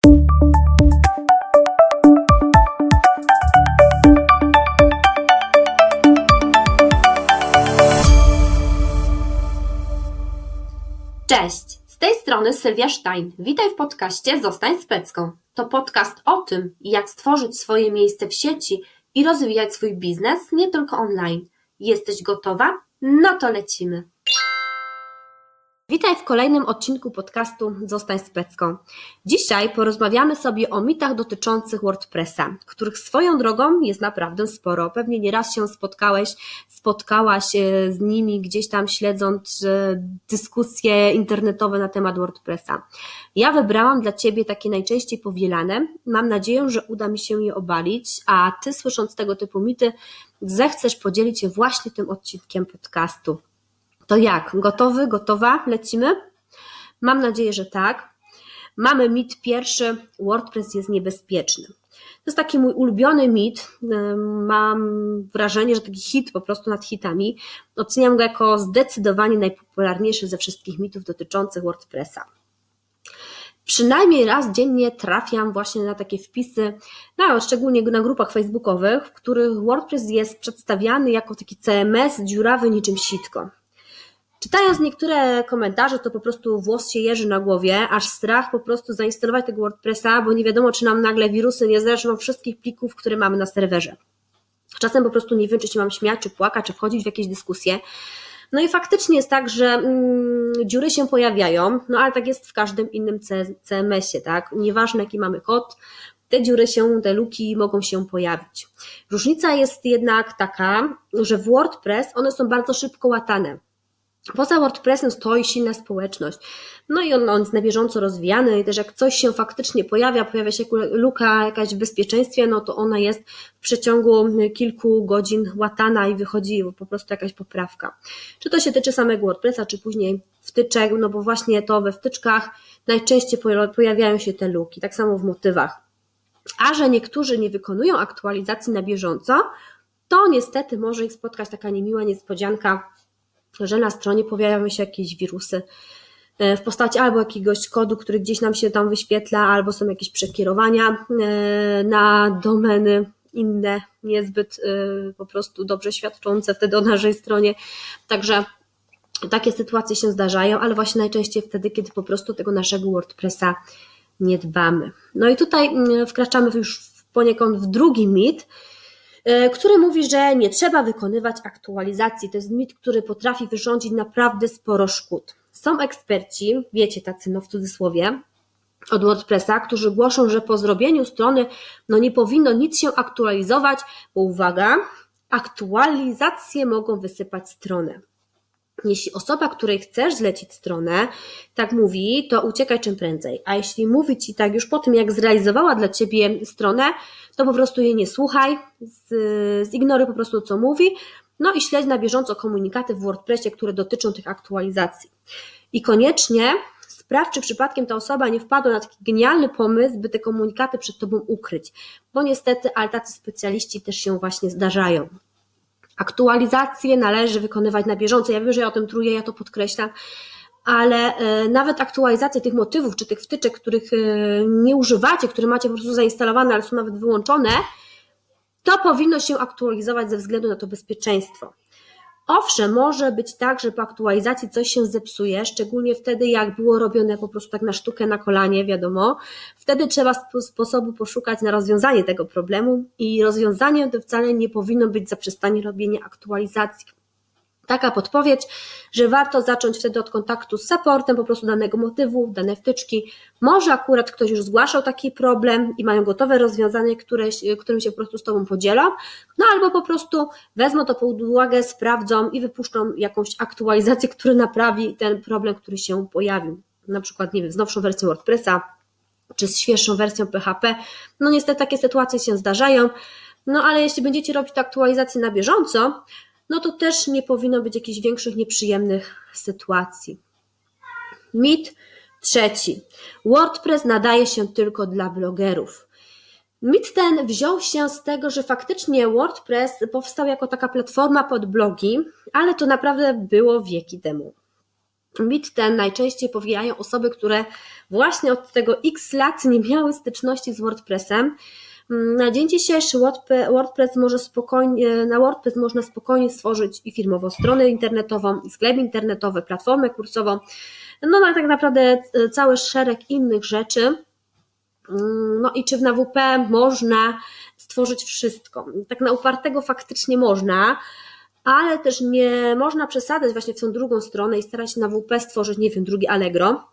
Cześć, z tej strony Sylwia Stein. Witaj w podcaście Zostań Specką. To podcast o tym, jak stworzyć swoje miejsce w sieci i rozwijać swój biznes nie tylko online. Jesteś gotowa? No to lecimy. Witaj w kolejnym odcinku podcastu Zostań Specką. Dzisiaj porozmawiamy sobie o mitach dotyczących WordPressa, których swoją drogą jest naprawdę sporo. Pewnie nieraz się spotkałaś z nimi gdzieś tam śledząc dyskusje internetowe na temat WordPressa. Ja wybrałam dla Ciebie takie najczęściej powielane. Mam nadzieję, że uda mi się je obalić, a Ty, słysząc tego typu mity, zechcesz podzielić się właśnie tym odcinkiem podcastu. To jak? Gotowy? Gotowa? Lecimy? Mam nadzieję, że tak. Mamy mit pierwszy. WordPress jest niebezpieczny. To jest taki mój ulubiony mit. Mam wrażenie, że taki hit po prostu nad hitami. Oceniam go jako zdecydowanie najpopularniejszy ze wszystkich mitów dotyczących WordPressa. Przynajmniej raz dziennie trafiam właśnie na takie wpisy, szczególnie na grupach facebookowych, w których WordPress jest przedstawiany jako taki CMS dziurawy niczym sitko. Czytając niektóre komentarze, to po prostu włos się jeży na głowie, aż strach po prostu zainstalować tego WordPressa, bo nie wiadomo, czy nam nagle wirusy nie zresztą wszystkich plików, które mamy na serwerze. Czasem po prostu nie wiem, czy się mam śmiać, czy płakać, czy wchodzić w jakieś dyskusje. No i faktycznie jest tak, że dziury się pojawiają, ale tak jest w każdym innym CMS-ie, tak? Nieważne jaki mamy kod, te luki mogą się pojawić. Różnica jest jednak taka, że w WordPress one są bardzo szybko łatane. Poza WordPressem stoi silna społeczność. No i on jest na bieżąco rozwijany i też jak coś się faktycznie pojawia się luka jakaś w bezpieczeństwie, no to ona jest w przeciągu kilku godzin łatana i wychodzi po prostu jakaś poprawka. Czy to się tyczy samego WordPressa, czy później wtyczek, no bo właśnie to we wtyczkach najczęściej pojawiają się te luki, tak samo w motywach. A że niektórzy nie wykonują aktualizacji na bieżąco, to niestety może ich spotkać taka niemiła niespodzianka, że na stronie pojawiają się jakieś wirusy w postaci albo jakiegoś kodu, który gdzieś nam się tam wyświetla, albo są jakieś przekierowania na domeny inne, niezbyt po prostu dobrze świadczące wtedy o naszej stronie. Także takie sytuacje się zdarzają, ale właśnie najczęściej wtedy, kiedy po prostu tego naszego WordPressa nie dbamy. No i tutaj wkraczamy już poniekąd w drugi mit, który mówi, że nie trzeba wykonywać aktualizacji. To jest mit, który potrafi wyrządzić naprawdę sporo szkód. Są eksperci, wiecie, tacy w cudzysłowie, od WordPressa, którzy głoszą, że po zrobieniu strony nie powinno nic się aktualizować, bo uwaga, aktualizacje mogą wysypać stronę. Jeśli osoba, której chcesz zlecić stronę, tak mówi, to uciekaj czym prędzej. A jeśli mówi Ci tak już po tym, jak zrealizowała dla Ciebie stronę, to po prostu jej nie słuchaj, zignoruj po prostu co mówi, i śledź na bieżąco komunikaty w WordPressie, które dotyczą tych aktualizacji. I koniecznie sprawdź, czy przypadkiem ta osoba nie wpadła na taki genialny pomysł, by te komunikaty przed Tobą ukryć, bo niestety, ale tacy specjaliści też się właśnie zdarzają. Aktualizacje należy wykonywać na bieżąco. Ja wiem, że ja o tym truję, ja to podkreślam, ale nawet aktualizacje tych motywów czy tych wtyczek, których nie używacie, które macie po prostu zainstalowane, ale są nawet wyłączone, to powinno się aktualizować ze względu na to bezpieczeństwo. Owszem, może być tak, że po aktualizacji coś się zepsuje, szczególnie wtedy, jak było robione po prostu tak na sztukę, na kolanie, wiadomo. Wtedy trzeba sposobu poszukać na rozwiązanie tego problemu i rozwiązaniem to wcale nie powinno być zaprzestanie robienia aktualizacji. Taka podpowiedź, że warto zacząć wtedy od kontaktu z supportem po prostu danego motywu, danej wtyczki. Może akurat ktoś już zgłaszał taki problem i mają gotowe rozwiązanie, którym się po prostu z Tobą podzielą, albo po prostu wezmą to pod uwagę, sprawdzą i wypuszczą jakąś aktualizację, która naprawi ten problem, który się pojawił. Na przykład, z nowszą wersją WordPressa, czy z świeższą wersją PHP. Niestety takie sytuacje się zdarzają, ale jeśli będziecie robić tę aktualizację na bieżąco, to też nie powinno być jakichś większych nieprzyjemnych sytuacji. Mit trzeci. WordPress nadaje się tylko dla blogerów. Mit ten wziął się z tego, że faktycznie WordPress powstał jako taka platforma pod blogi, ale to naprawdę było wieki temu. Mit ten najczęściej powielają osoby, które właśnie od tego x lat nie miały styczności z WordPressem. Na dzień dzisiejszy na WordPress można spokojnie stworzyć i firmową stronę internetową, i sklep internetowy, platformę kursową, no tak naprawdę cały szereg innych rzeczy. No i czy na WP można stworzyć wszystko? Tak na upartego faktycznie można, ale też nie można przesadzać właśnie w tą drugą stronę i starać się na WP stworzyć, nie wiem, drugi Allegro,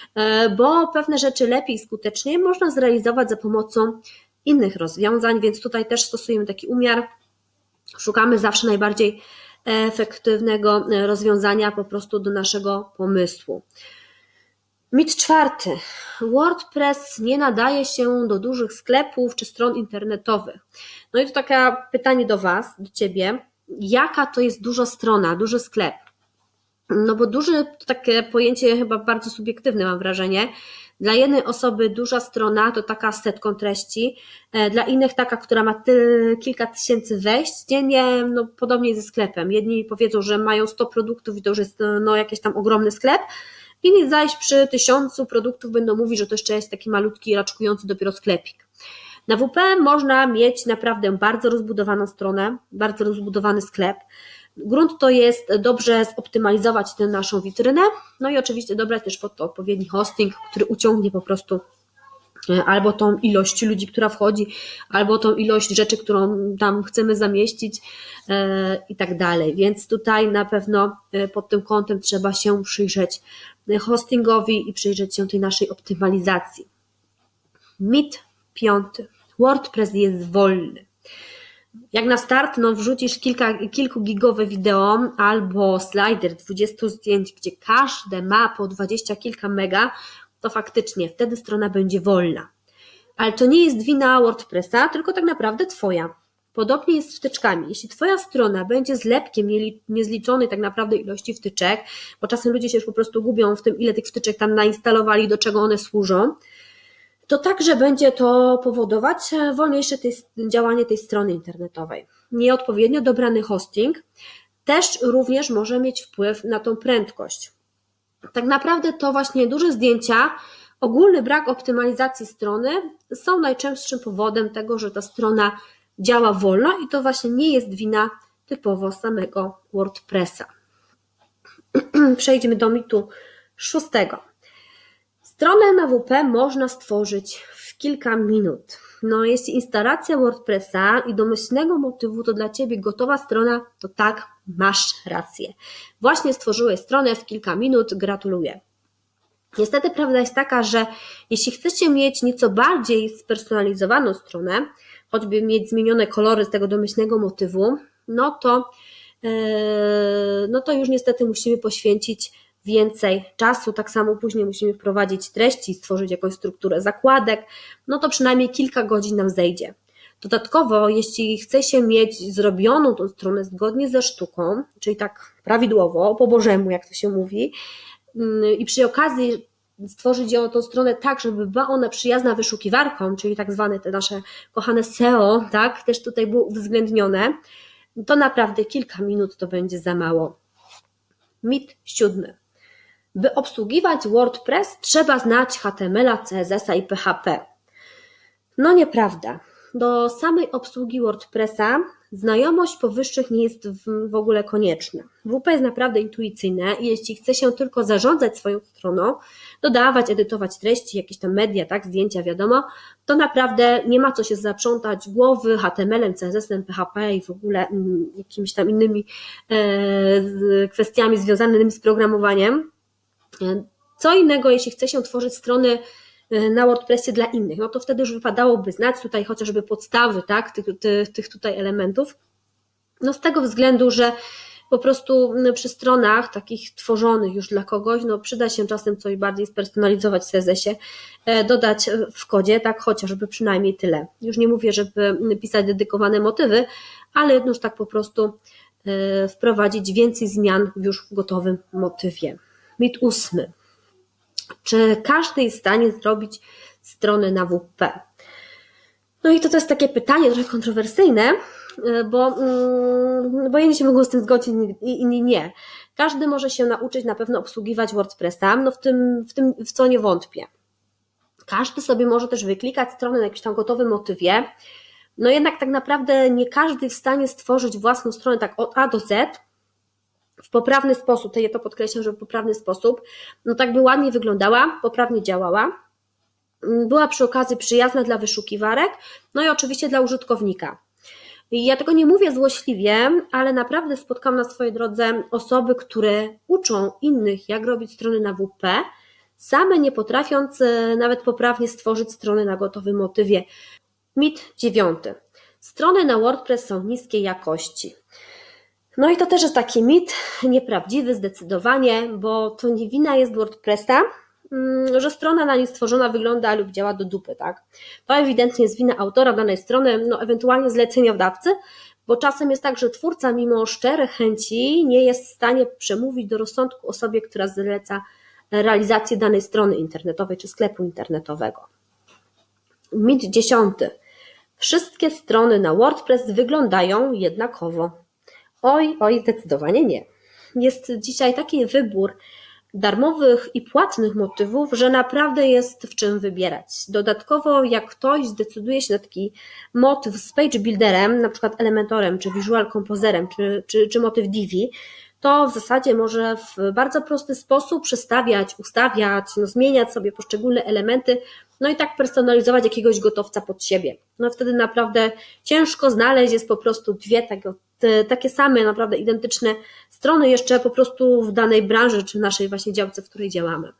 bo pewne rzeczy lepiej i skuteczniej można zrealizować za pomocą innych rozwiązań, więc tutaj też stosujemy taki umiar, szukamy zawsze najbardziej efektywnego rozwiązania po prostu do naszego pomysłu. Mit czwarty. WordPress nie nadaje się do dużych sklepów czy stron internetowych. No i to takie pytanie do Was, do Ciebie. Jaka to jest duża strona, duży sklep? No bo duży to takie pojęcie chyba bardzo subiektywne, mam wrażenie. Dla jednej osoby duża strona to taka z setką treści, dla innych taka, która ma kilka tysięcy wejść dziennie, no podobnie ze sklepem. Jedni powiedzą, że mają 100 produktów i to już jest no, jakiś tam ogromny sklep, inni zaś przy 1000 produktów będą mówić, że to jeszcze jest taki malutki, raczkujący dopiero sklepik. Na WP można mieć naprawdę bardzo rozbudowaną stronę, bardzo rozbudowany sklep. Grunt to jest dobrze zoptymalizować tę naszą witrynę, no i oczywiście dobrać też pod to odpowiedni hosting, który uciągnie po prostu albo tą ilość ludzi, która wchodzi, albo tą ilość rzeczy, którą tam chcemy zamieścić i tak dalej. Więc tutaj na pewno pod tym kątem trzeba się przyjrzeć hostingowi i przyjrzeć się tej naszej optymalizacji. Mit piąty. WordPress jest wolny. Jak na start wrzucisz kilkugigowe wideo albo slider 20 zdjęć, gdzie każde ma po 20 kilka mega, to faktycznie wtedy strona będzie wolna. Ale to nie jest wina WordPressa, tylko tak naprawdę Twoja. Podobnie jest z wtyczkami. Jeśli Twoja strona będzie zlepkiem niezliczonej tak naprawdę ilości wtyczek, bo czasem ludzie się już po prostu gubią w tym, ile tych wtyczek tam nainstalowali, do czego one służą, to także będzie to powodować wolniejsze działanie tej strony internetowej. Nieodpowiednio dobrany hosting też również może mieć wpływ na tą prędkość. Tak naprawdę to właśnie duże zdjęcia, ogólny brak optymalizacji strony są najczęstszym powodem tego, że ta strona działa wolno i to właśnie nie jest wina typowo samego WordPressa. Przejdźmy do mitu szóstego. Stronę na WP można stworzyć w kilka minut. No, jeśli instalacja WordPressa i domyślnego motywu to dla Ciebie gotowa strona, to tak, masz rację. Właśnie stworzyłeś stronę w kilka minut, gratuluję. Niestety prawda jest taka, że jeśli chcecie mieć nieco bardziej spersonalizowaną stronę, choćby mieć zmienione kolory z tego domyślnego motywu, no to już niestety musimy poświęcić więcej czasu, tak samo później musimy wprowadzić treści, stworzyć jakąś strukturę zakładek, no to przynajmniej kilka godzin nam zejdzie. Dodatkowo, jeśli chce się mieć zrobioną tą stronę zgodnie ze sztuką, czyli tak prawidłowo, po bożemu, jak to się mówi, i przy okazji stworzyć tą stronę tak, żeby była ona przyjazna wyszukiwarkom, czyli tak zwane te nasze kochane SEO, tak, też tutaj było uwzględnione, to naprawdę kilka minut to będzie za mało. Mit siódmy. By obsługiwać WordPress, trzeba znać HTML-a, CSS-a i PHP. No nieprawda. Do samej obsługi WordPressa znajomość powyższych nie jest w ogóle konieczna. WP jest naprawdę intuicyjne i jeśli chce się tylko zarządzać swoją stroną, dodawać, edytować treści, jakieś tam media, tak, zdjęcia, wiadomo, to naprawdę nie ma co się zaprzątać głowy HTML-em, CSS-em, PHP i w ogóle jakimiś tam innymi kwestiami związanymi z programowaniem. Co innego, jeśli chce się tworzyć strony na WordPressie dla innych, no to wtedy już wypadałoby znać tutaj chociażby podstawy, tak, tych tutaj elementów, no z tego względu, że po prostu przy stronach takich tworzonych już dla kogoś, no przyda się czasem coś bardziej spersonalizować w CSS-ie, dodać w kodzie, tak chociażby przynajmniej tyle. Już nie mówię, żeby pisać dedykowane motywy, ale już tak po prostu wprowadzić więcej zmian już w gotowym motywie. Mit ósmy. Czy każdy jest w stanie zrobić stronę na WP? No i to jest takie pytanie trochę kontrowersyjne, bo jedni się mogą z tym zgodzić, inni nie. Każdy może się nauczyć na pewno obsługiwać WordPressa, no w co nie wątpię. Każdy sobie może też wyklikać stronę na jakimś tam gotowym motywie, no jednak tak naprawdę nie każdy w stanie stworzyć własną stronę tak od A do Z w poprawny sposób, to ja to podkreślam, że w poprawny sposób, no tak by ładnie wyglądała, poprawnie działała, była przy okazji przyjazna dla wyszukiwarek, no i oczywiście dla użytkownika. I ja tego nie mówię złośliwie, ale naprawdę spotkałam na swojej drodze osoby, które uczą innych, jak robić strony na WP, same nie potrafiąc nawet poprawnie stworzyć strony na gotowym motywie. Mit 9. Strony na WordPress są niskiej jakości. No i to też jest taki mit, nieprawdziwy zdecydowanie, bo to nie wina jest WordPressa, że strona na nim stworzona wygląda lub działa do dupy, tak? To ewidentnie jest wina autora danej strony, no ewentualnie zleceniodawcy, bo czasem jest tak, że twórca mimo szczerych chęci nie jest w stanie przemówić do rozsądku osobie, która zleca realizację danej strony internetowej czy sklepu internetowego. Mit 10. Wszystkie strony na WordPress wyglądają jednakowo. Oj, zdecydowanie nie. Jest dzisiaj taki wybór darmowych i płatnych motywów, że naprawdę jest w czym wybierać. Dodatkowo jak ktoś zdecyduje się na taki motyw z Page Builderem, na przykład Elementorem, czy Visual Composerem, czy motyw Divi, to w zasadzie może w bardzo prosty sposób przestawiać, ustawiać, zmieniać sobie poszczególne elementy, no i tak personalizować jakiegoś gotowca pod siebie. No wtedy naprawdę ciężko znaleźć jest po prostu dwie takie same, naprawdę identyczne strony jeszcze po prostu w danej branży, czy naszej właśnie działce, w której działamy.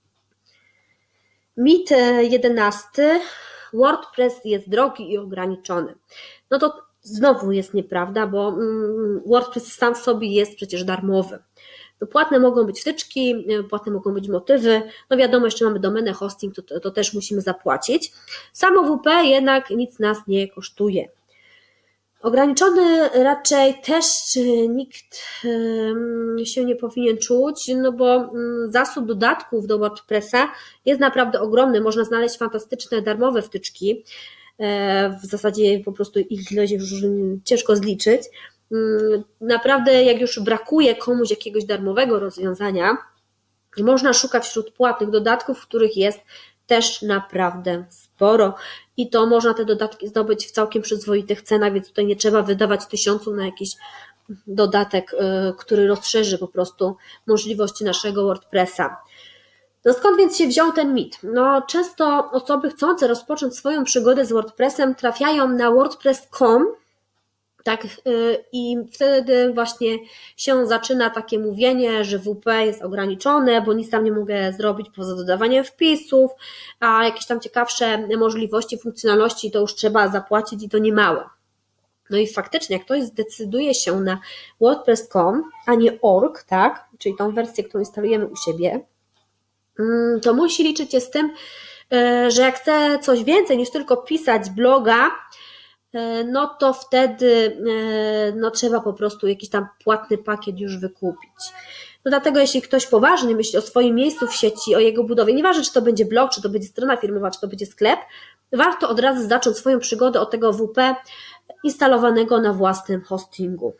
Mit 11. WordPress jest drogi i ograniczony. No to znowu jest nieprawda, bo WordPress sam w sobie jest przecież darmowy. No płatne mogą być wtyczki, płatne mogą być motywy, no wiadomo, jeszcze mamy domenę, hosting, to też musimy zapłacić. Samo WP jednak nic nas nie kosztuje. Ograniczony raczej też nikt się nie powinien czuć, no bo zasób dodatków do WordPressa jest naprawdę ogromny. Można znaleźć fantastyczne darmowe wtyczki. W zasadzie po prostu ich ilość już ciężko zliczyć. Naprawdę jak już brakuje komuś jakiegoś darmowego rozwiązania, można szukać wśród płatnych dodatków, których jest też naprawdę sporo i to można te dodatki zdobyć w całkiem przyzwoitych cenach, więc tutaj nie trzeba wydawać tysiąców na jakiś dodatek, który rozszerzy po prostu możliwości naszego WordPressa. No skąd więc się wziął ten mit? No często osoby chcące rozpocząć swoją przygodę z WordPressem trafiają na wordpress.com, tak, i wtedy właśnie się zaczyna takie mówienie, że WP jest ograniczone, bo nic tam nie mogę zrobić poza dodawaniem wpisów, a jakieś tam ciekawsze możliwości, funkcjonalności to już trzeba zapłacić i to nie mało. No i faktycznie, jak ktoś zdecyduje się na wordpress.com, a nie org, tak, czyli tą wersję, którą instalujemy u siebie, to musi liczyć się z tym, że jak chce coś więcej niż tylko pisać bloga, no to wtedy trzeba po prostu jakiś tam płatny pakiet już wykupić. No dlatego jeśli ktoś poważnie myśli o swoim miejscu w sieci, o jego budowie, nieważne czy to będzie blog, czy to będzie strona firmowa, czy to będzie sklep, warto od razu zacząć swoją przygodę od tego WP instalowanego na własnym hostingu.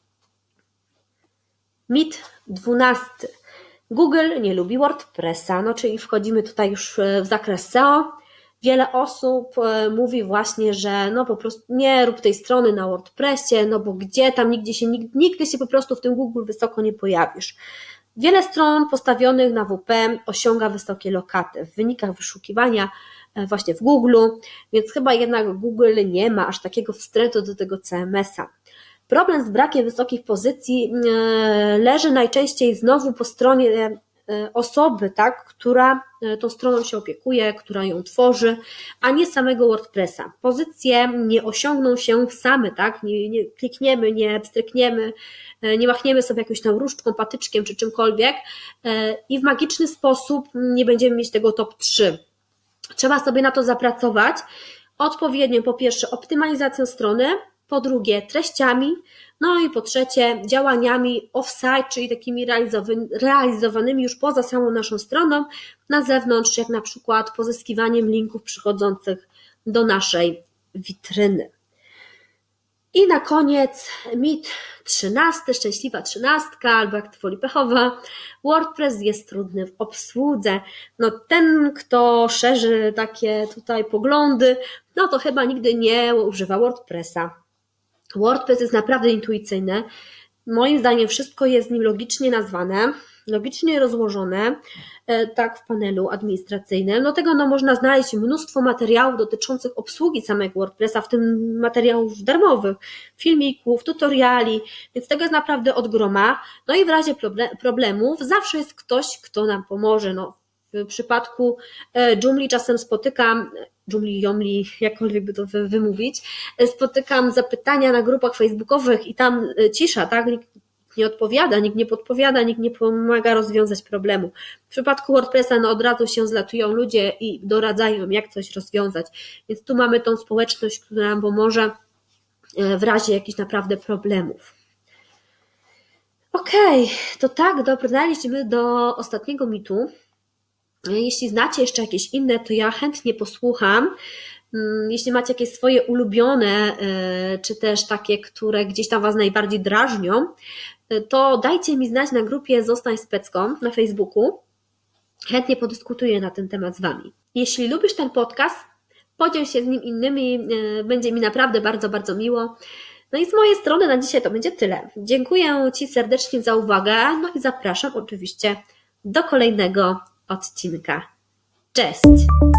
Mit 12. Google nie lubi WordPressa, no czyli wchodzimy tutaj już w zakres SEO. Wiele osób mówi właśnie, że no po prostu nie rób tej strony na WordPressie, no bo gdzie tam, nigdy się po prostu w tym Google wysoko nie pojawisz. Wiele stron postawionych na WP osiąga wysokie lokaty w wynikach wyszukiwania właśnie w Google, więc chyba jednak Google nie ma aż takiego wstrętu do tego CMS-a. Problem z brakiem wysokich pozycji leży najczęściej znowu po stronie osoby, tak, która tą stroną się opiekuje, która ją tworzy, a nie samego WordPressa. Pozycje nie osiągną się same, tak, nie klikniemy, nie pstrykniemy, nie machniemy sobie jakąś tam różdżką, patyczkiem czy czymkolwiek i w magiczny sposób nie będziemy mieć tego top 3. Trzeba sobie na to zapracować odpowiednio, po pierwsze optymalizacją strony, po drugie treściami, no i po trzecie działaniami off-site, czyli takimi realizowanymi już poza samą naszą stroną, na zewnątrz, jak na przykład pozyskiwaniem linków przychodzących do naszej witryny. I na koniec mit 13, szczęśliwa 13, albo jak to woli pechowa, WordPress jest trudny w obsłudze. No ten, kto szerzy takie tutaj poglądy, no to chyba nigdy nie używa WordPressa. WordPress jest naprawdę intuicyjny. Moim zdaniem wszystko jest w nim logicznie nazwane, logicznie rozłożone, tak w panelu administracyjnym. Do tego można znaleźć mnóstwo materiałów dotyczących obsługi samego WordPressa, w tym materiałów darmowych, filmików, tutoriali, więc tego jest naprawdę od groma. No i w razie problemów zawsze jest ktoś, kto nam pomoże. W przypadku Joomla czasem spotykam, Joomla, jakkolwiek by to wymówić, spotykam zapytania na grupach facebookowych i tam cisza, tak? Nikt nie odpowiada, nikt nie podpowiada, nikt nie pomaga rozwiązać problemu. W przypadku WordPressa od razu się zlatują ludzie i doradzają, jak coś rozwiązać. Więc tu mamy tą społeczność, która nam pomoże w razie jakichś naprawdę problemów. Okej, to tak, dobrnęliśmy do ostatniego mitu. Jeśli znacie jeszcze jakieś inne, to ja chętnie posłucham. Jeśli macie jakieś swoje ulubione, czy też takie, które gdzieś tam Was najbardziej drażnią, to dajcie mi znać na grupie Zostań Specką na Facebooku. Chętnie podyskutuję na ten temat z Wami. Jeśli lubisz ten podcast, podziel się z nim innymi, będzie mi naprawdę bardzo, bardzo miło. No i z mojej strony na dzisiaj to będzie tyle. Dziękuję Ci serdecznie za uwagę, no i zapraszam oczywiście do kolejnego odcinka. Cześć!